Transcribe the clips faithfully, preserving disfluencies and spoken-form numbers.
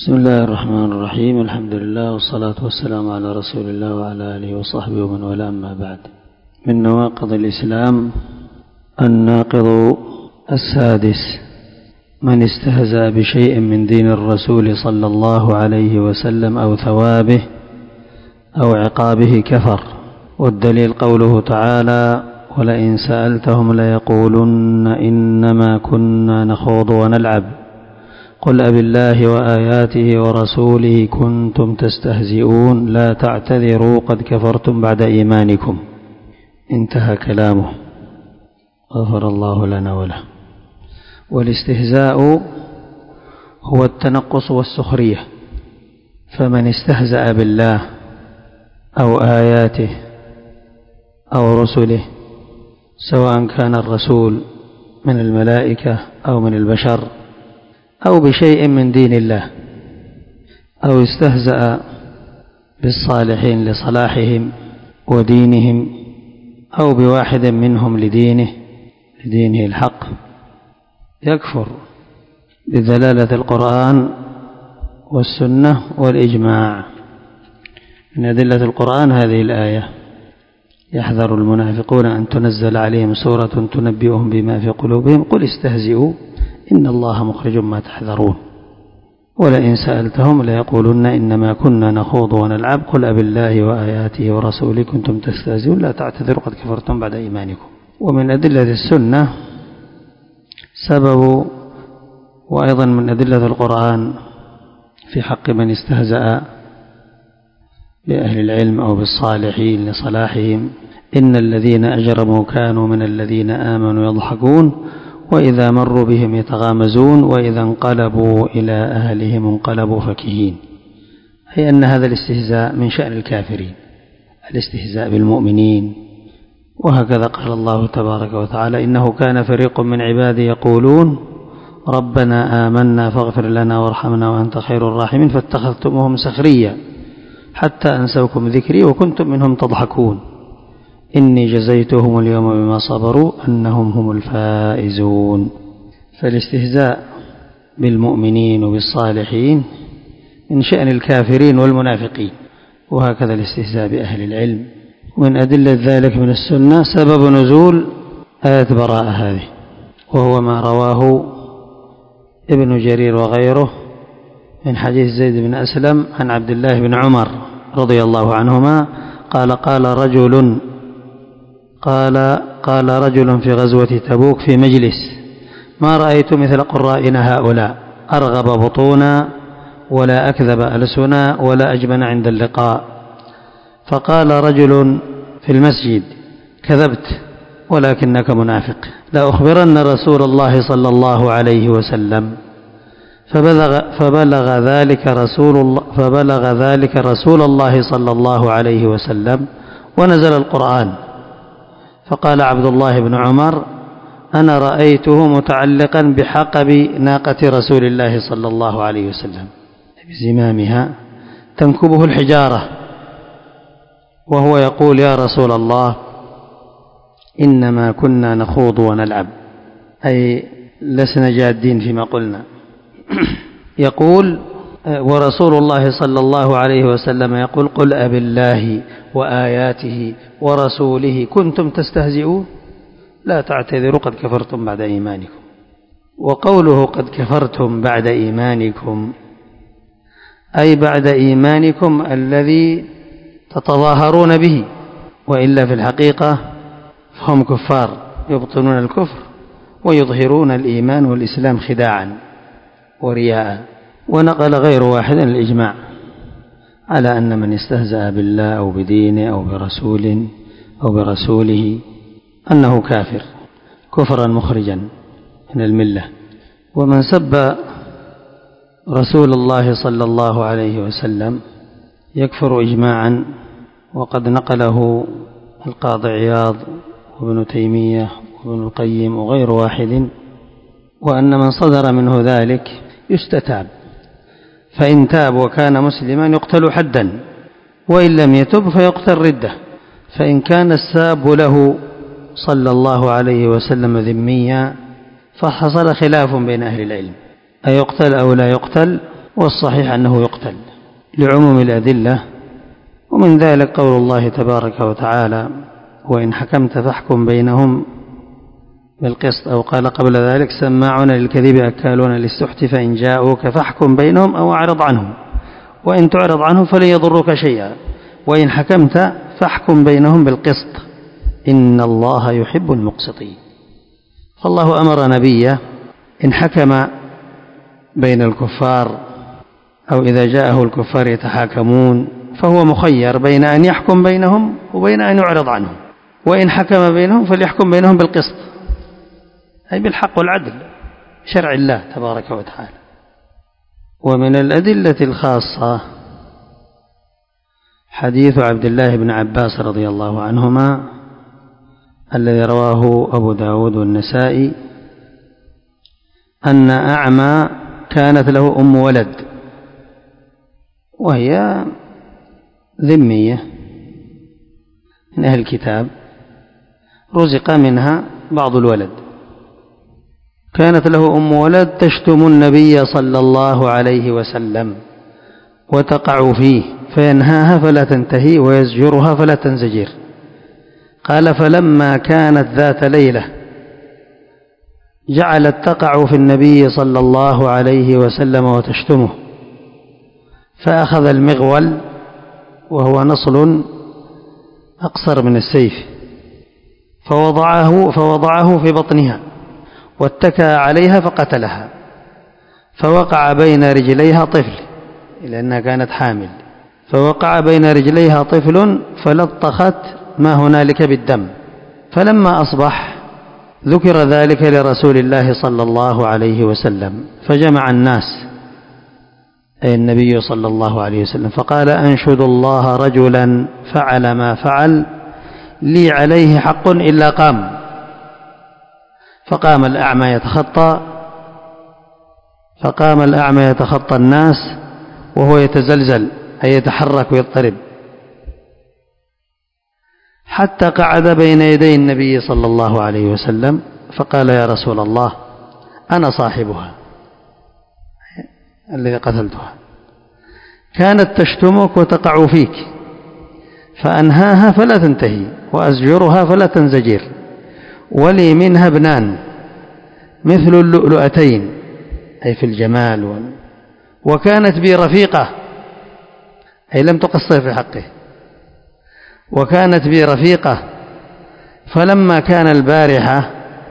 بسم الله الرحمن الرحيم. الحمد لله والصلاة والسلام على رسول الله وعلى آله وصحبه ومن والاه، أما بعد. من نواقض الإسلام الناقض السادس: من استهزأ بشيء من دين الرسول صلى الله عليه وسلم أو ثوابه أو عقابه كفر. والدليل قوله تعالى: ولئن سألتهم ليقولن إنما كنا نخوض ونلعب قل أبالله وآياته ورسوله كنتم تستهزئون لا تعتذروا قد كفرتم بعد إيمانكم. انتهى كلامه، غفر الله لنا وله. والاستهزاء هو التنقص والسخرية، فمن استهزأ بالله أو آياته أو رسله، سواء كان الرسول من الملائكة أو من البشر أو بشيء من دين الله، أو استهزأ بالصالحين لصلاحهم ودينهم، أو بواحد منهم لدينه لدينه الحق، يكفر بدلالة القرآن والسنة والإجماع. من أدلة القرآن هذه الآية: يحذر المنافقون أن تنزل عليهم سورة تنبئهم بما في قلوبهم قل استهزئوا إن الله مخرج ما تحذرون ولئن سألتهم ليقولن إنما كنا نخوض ونلعب قل أبالله وآياته ورسوله كنتم تستهزئون لا تعتذروا قد كفرتم بعد إيمانكم. ومن أدلة السنة سبب، وأيضا من أدلة القرآن في حق من استهزأ بأهل العلم أو بالصالحين لصلاحهم: إن الذين أجرموا كانوا من الذين آمنوا يضحكون وإذا مروا بهم يتغامزون وإذا انقلبوا إلى أهلهم انقلبوا فكهين. أي أن هذا الاستهزاء من شأن الكافرين، الاستهزاء بالمؤمنين. وهكذا قال الله تبارك وتعالى: إنه كان فريق من عبادي يقولون ربنا آمنا فاغفر لنا وارحمنا وأنت خير الراحمين فاتخذتموهم سخريا حتى أنسوكم ذكري وكنتم منهم تضحكون إني جزيتهم اليوم بما صبروا أنهم هم الفائزون. فالاستهزاء بالمؤمنين وبالصالحين من شأن الكافرين والمنافقين، وهكذا الاستهزاء بأهل العلم. ومن أدلة ذلك من السنة سبب نزول آية براءة هذه، وهو ما رواه ابن جرير وغيره من حديث زيد بن أسلم عن عبد الله بن عمر رضي الله عنهما قال قال رجل قال قال رجل في غزوة تبوك في مجلس: ما رأيت مثل قرائنا هؤلاء، أرغب بطونا ولا أكذب ألسنا ولا أجبن عند اللقاء. فقال رجل في المسجد: كذبت ولكنك منافق، لا أخبرن رسول الله صلى الله عليه وسلم. فبلغ, فبلغ ذلك رسول الله فبلغ ذلك رسول الله صلى الله عليه وسلم ونزل القرآن. فقال عبد الله بن عمر: أنا رأيته متعلقا بحقب ناقة رسول الله صلى الله عليه وسلم بزمامها تنكبه الحجارة، وهو يقول: يا رسول الله إنما كنا نخوض ونلعب، أي لسنا جادين فيما قلنا. يقول: ورسول الله صلى الله عليه وسلم يقول: قل أبالله وآياته ورسوله كنتم تستهزئون لا تعتذروا قد كفرتم بعد إيمانكم. وقوله قد كفرتم بعد إيمانكم أي بعد إيمانكم الذي تتظاهرون به، وإلا في الحقيقة فهم كفار يبطنون الكفر ويظهرون الإيمان والإسلام خداعا ورياء. ونقل غير واحد الإجماع على أن من استهزأ بالله أو بدينه أو برسول أو برسوله أنه كافر كفرا مخرجا من الملة. ومن سب رسول الله صلى الله عليه وسلم يكفر إجماعا، وقد نقله القاضي عياض وابن تيمية وابن القيم وغير واحد، وأن من صدر منه ذلك يستتاب، فإن تاب وكان مسلما يقتل حدا، وإن لم يتب فيقتل ردة. فإن كان الساب له صلى الله عليه وسلم ذميا فحصل خلاف بين أهل العلم أيقتل أو لا يقتل، والصحيح أنه يقتل لعموم الأدلة. ومن ذلك قول الله تبارك وتعالى: وإن حكمت فاحكم بينهم بالقسط، أو قال قبل ذلك: سماعون للكذب أكالون للسحت فإن جاءوك فاحكم بينهم أو أعرض عنهم وإن تعرض عنهم فلن يضروك شيئا وإن حكمت فاحكم بينهم بالقسط إن الله يحب المقسطين. فالله أمر نبيه إن حكم بين الكفار أو إذا جاءه الكفار يتحاكمون فهو مخير بين أن يحكم بينهم وبين أن يعرض عنهم، وإن حكم بينهم فليحكم بينهم بالقسط، أي بالحق والعدل، شرع الله تبارك وتعالى. ومن الأدلة الخاصة حديث عبد الله بن عباس رضي الله عنهما الذي رواه أبو داود والنسائي أن أعمى كانت له أم ولد وهي ذمية من أهل الكتاب، رزق منها بعض الولد، كانت له أم ولد تشتم النبي صلى الله عليه وسلم وتقع فيه فينهاها فلا تنتهي ويزجرها فلا تنزجر. قال: فلما كانت ذات ليلة جعلت تقع في النبي صلى الله عليه وسلم وتشتمه، فأخذ المغول وهو نصل أقصر من السيف فوضعه, فوضعه في بطنها واتكى عليها فقتلها، فوقع بين رجليها طفل لأنها كانت حامل، فوقع بين رجليها طفل فلطخت ما هنالك بالدم. فلما أصبح ذكر ذلك لرسول الله صلى الله عليه وسلم فجمع الناس أي النبي صلى الله عليه وسلم فقال: أنشد الله رجلا فعل ما فعل لي عليه حق إلا قام. فقام الأعمى يتخطى فقام الأعمى يتخطى الناس وهو يتزلزل أي يتحرك ويضطرب، حتى قعد بين يدي النبي صلى الله عليه وسلم فقال: يا رسول الله أنا صاحبها الذي قتلتها، كانت تشتمك وتقع فيك فأنهاها فلا تنتهي وأزجرها فلا تنزجر، ولي منها ابنان مثل اللؤلؤتين أي في الجمال، وكانت بي رفيقة أي لم تقصر في حقه، وكانت بي رفيقة فلما كان البارحة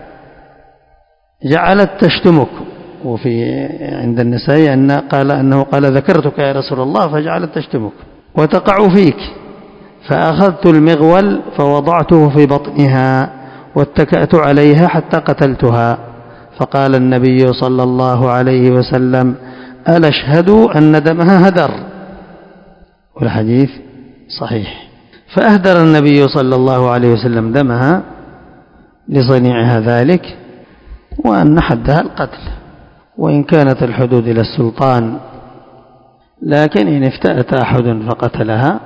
جعلت تشتمك. وفي عند النسائي أن قال أنه قال: ذكرتك يا رسول الله فجعلت تشتمك وتقع فيك، فأخذت المغول فوضعته في بطنها واتكأت عليها حتى قتلتها. فقال النبي صلى الله عليه وسلم: ألا اشهدوا أن دمها هدر؟ والحديث صحيح. فأهدر النبي صلى الله عليه وسلم دمها لصنيعها ذلك، وأن حدها القتل، وإن كانت الحدود إلى السلطان، لكن إن افتأت أحد فقتلها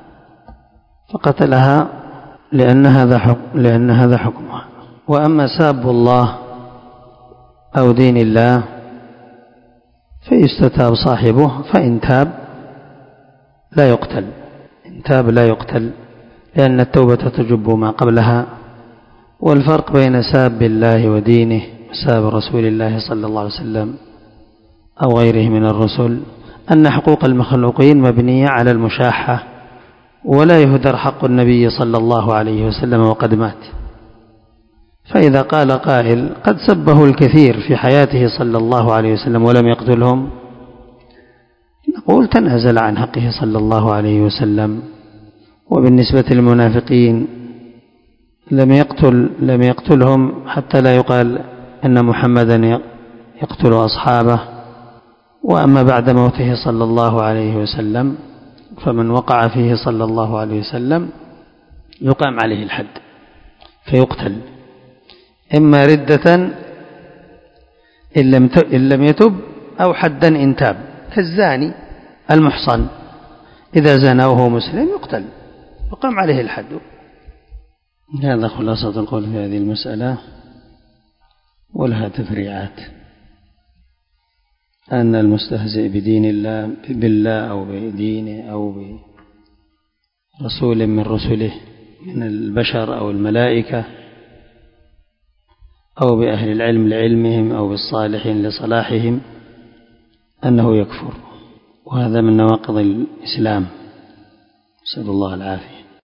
فقتلها لأن هذا حكم لأن هذا حكمها. وأما ساب الله أو دين الله فيستتاب صاحبه، فإن تاب لا يقتل، إن تاب لا يقتل، لأن التوبة تجب ما قبلها. والفرق بين ساب الله ودينه وساب رسول الله صلى الله عليه وسلم أو غيره من الرسل أن حقوق المخلوقين مبنية على المشاحة، ولا يهدر حق النبي صلى الله عليه وسلم وقد مات. فإذا قال قائل: قد سبه الكثير في حياته صلى الله عليه وسلم ولم يقتلهم، نقول: تنازل عن حقه صلى الله عليه وسلم. وبالنسبة للمنافقين لم يقتل لم يقتلهم حتى لا يقال أن محمدا يقتل أصحابه. وأما بعد موته صلى الله عليه وسلم فمن وقع فيه صلى الله عليه وسلم يقام عليه الحد فيقتل، إما ردة إن لم يتب أو حدا إن تاب، كالزاني المحصن إذا زنى وهو مسلم يقتل يقام عليه الحد. هذا خلاصة القول في هذه المسألة، ولها تفريعات. أن المستهزئ بدين الله بالله أو بدينه أو برسول من رسله من البشر أو الملائكة أو بأهل العلم لعلمهم أو بالصالحين لصلاحهم أنه يكفر، وهذا من نواقض الإسلام، نسأل الله العافية.